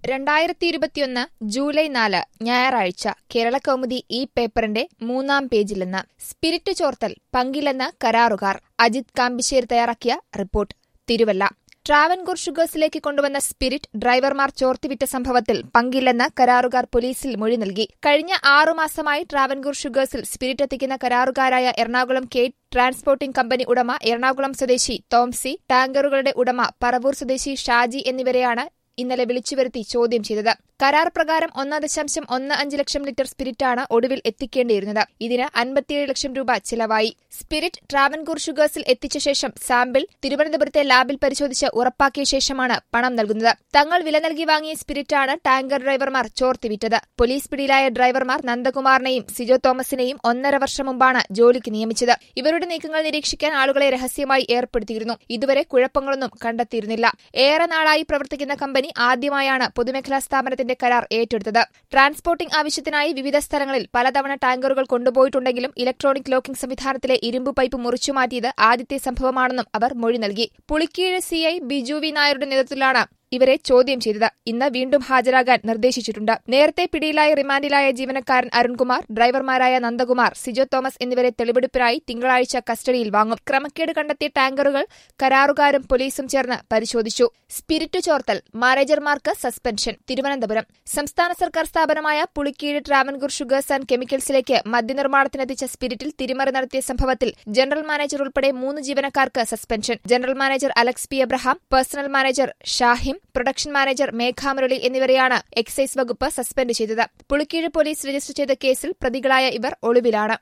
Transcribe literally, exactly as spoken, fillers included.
രണ്ടായിരത്തി ഇരുപത്തിയൊന്ന് ജൂലൈ നാല് ഞായറാഴ്ച കേരളകൗമുദി ഈ പേപ്പറിന്റെ മൂന്നാം പേജിൽ നിന്ന് സ്പിരിറ്റ് ചോർത്തൽ പങ്കില്ലെന്ന് കരാറുകാർ. അജിത് കാമ്പിശ്ശേരി തയ്യാറാക്കിയ റിപ്പോർട്ട്. തിരുവല്ല. ട്രാവൻകൂർ ഷുഗേഴ്സിലേക്ക് കൊണ്ടുവന്ന സ്പിരിറ്റ് ഡ്രൈവർമാർ ചോർത്തിവിറ്റ സംഭവത്തിൽ പങ്കില്ലെന്ന് കരാറുകാർ പോലീസിൽ മൊഴി നൽകി. കഴിഞ്ഞ ആറുമാസമായി ട്രാവൻകൂർ ഷുഗേഴ്സിൽ സ്പിരിറ്റ് എത്തിക്കുന്ന കരാറുകാരായ എറണാകുളം കേറ്റ് ട്രാൻസ്പോർട്ടിംഗ് കമ്പനി ഉടമ എറണാകുളം സ്വദേശി തോംസി, ടാങ്കറുകളുടെ ഉടമ പറവൂർ സ്വദേശി ഷാജി എന്നിവരെയാണ് ഇന്നലെ വിളിച്ചുവരുത്തി ചോദ്യം ചെയ്തത്. കരാർ പ്രകാരം ഒന്ന് ദശാംശം ഒന്ന് അഞ്ച് ലക്ഷം ലിറ്റർ സ്പിരിറ്റാണ് ഒടുവിൽ എത്തിക്കേണ്ടിയിരുന്നത്. ഇതിന് അൻപത്തിയേഴ് ലക്ഷം രൂപ ചിലവായി. സ്പിരിറ്റ് ട്രാവൻകൂർ ഷുഗേഴ്സിൽ എത്തിച്ച ശേഷം സാമ്പിൾ തിരുവനന്തപുരത്തെ ലാബിൽ പരിശോധിച്ച് ഉറപ്പാക്കിയ ശേഷമാണ് പണം നൽകുന്നത്. തങ്ങൾ വില നൽകി വാങ്ങിയ സ്പിരിറ്റാണ് ടാങ്കർ ഡ്രൈവർമാർ ചോർത്തിവിറ്റത്. പോലീസ് പിടിയിലായ ഡ്രൈവർമാർ നന്ദകുമാറിനെയും സിജോ തോമസിനെയും ഒന്നര വർഷം മുമ്പാണ് ജോലിക്ക് നിയമിച്ചത്. ഇവരുടെ നീക്കങ്ങൾ നിരീക്ഷിക്കാൻ ആളുകളെ രഹസ്യമായി ഏർപ്പെടുത്തിയിരുന്നു. ഇതുവരെ കുഴപ്പങ്ങളൊന്നും കണ്ടെത്തിയിരുന്നില്ല. ഏറെ നാളായി പ്രവർത്തിക്കുന്ന കമ്പനി ആദ്യമായാണ് പൊതുമേഖലാ സ്ഥാപനത്തിന്റെ കരാർ ഏറ്റെടുത്തത്. ട്രാൻസ്പോർട്ടിംഗ് ആവശ്യത്തിനായി വിവിധ സ്ഥലങ്ങളിൽ പലതവണ ടാങ്കറുകൾ കൊണ്ടുപോയിട്ടുണ്ടെങ്കിലും ഇലക്ട്രോണിക് ലോക്കിംഗ് സംവിധാനത്തിലെ ഇരുമ്പ് പൈപ്പ് മുറിച്ചുമാറ്റിയത് ആദ്യത്തെ സംഭവമാണെന്നും അവർ മൊഴി നൽകി. പുളിക്കീഴ് സിഐ ബിജു വി നായരുടെ നേതൃത്വത്തിലാണ് ഇവരെ ചോദ്യം ചെയ്തത്. ഇന്ന് വീണ്ടും ഹാജരാകാൻ നിർദ്ദേശിച്ചിട്ടുണ്ട്. നേരത്തെ പിടിയിലായ റിമാൻഡിലായ ജീവനക്കാരൻ അരുൺകുമാർ, ഡ്രൈവർമാരായ നന്ദകുമാർ, സിജോ തോമസ് എന്നിവരെ തെളിവെടുപ്പിനായി തിങ്കളാഴ്ച കസ്റ്റഡിയിൽ വാങ്ങും. ക്രമക്കേട് കണ്ടെത്തിയ ടാങ്കറുകൾ കരാറുകാരും പോലീസും ചേർന്ന് പരിശോധിച്ചു. സ്പിരിറ്റ് ചോർത്തൽ മാനേജർമാർക്ക് സസ്പെൻഷൻ. തിരുവനന്തപുരം. സംസ്ഥാന സർക്കാർ സ്ഥാപനമായ പുളിക്കീഴ് ട്രാവൻകൂർ ഷുഗേഴ്സ് ആൻഡ് കെമിക്കൽസിലേക്ക് മദ്യനിർമ്മാണത്തിനെത്തിച്ച സ്പിരിറ്റിൽ തിരിമറി നടത്തിയ സംഭവത്തിൽ ജനറൽ മാനേജർ ഉൾപ്പെടെ മൂന്ന് ജീവനക്കാർക്ക് suspension. General manager Alex P Abraham, personnel manager Shahim, production manager Meghamurali എന്നിവരെയാണ് എക്സൈസ് വകുപ്പ് സസ്പെൻഡ് ചെയ്തത്. പുളിക്കീഴ് പോലീസ് രജിസ്റ്റർ ചെയ്ത കേസിൽ പ്രതികളായ ഇവർ ഒളിവിലാണ്.